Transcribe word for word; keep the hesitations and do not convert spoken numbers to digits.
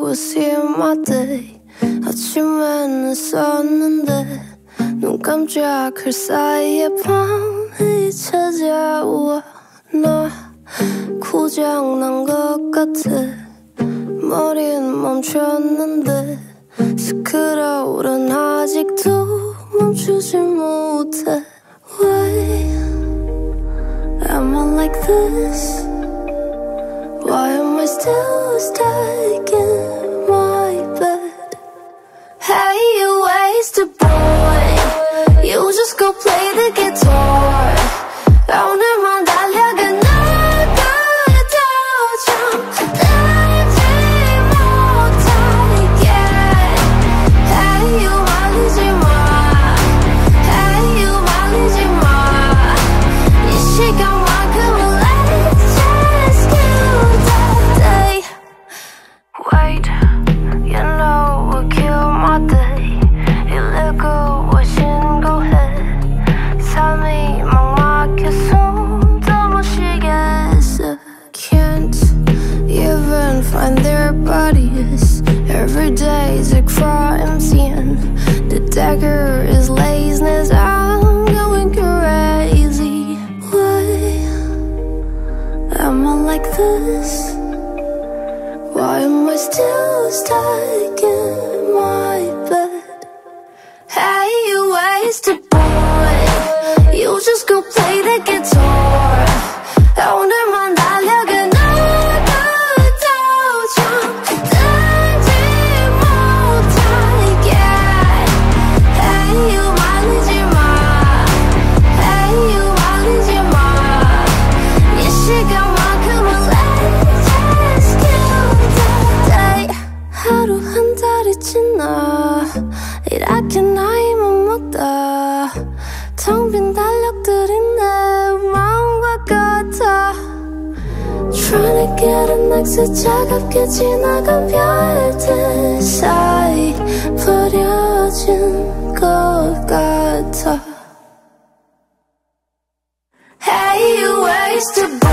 was here my day. 아침에는 썼는데 눈 깜짝 할 사이에 밤이 찾아와. 나 고장난 것 같아. 머리는 멈췄는데 스크롤은 아직도 멈추지 못해. Why am I like this? Why am I still stuck in my bed? Hey, you wasted boy, you just go play the guitar. 오늘만 달려가 너가 더 잠들지 못하게. Hey, you 말리지 마. Hey, you 말리지 마. 이 시간만큼은 let's just kill the day. Wait, you know what killed my day. 일일구오 신고해. 삶이 막막해 숨도 못 쉬겠어. Can't even find their bodies. Every day's a crime scene. The dagger is laziness. I'm going crazy. Why am I like this? Why am I still stuck in my bed? Hey, you wasted boy, you just go play the guitar. 오늘만 달려가 너가 더 잠들지 못하게. Hey, you 말리지 마. Hey, you 말리지 마. 이 시간만큼은 let's just kill the day. 하루 한 달이 지나 이렇게 나이만 먹다. 텅 빈 달력들이 내 마음과 같아. Trying to get an exit. 차갑게 지나간 별들 사이 버려진 것 같아. Hey, you wasted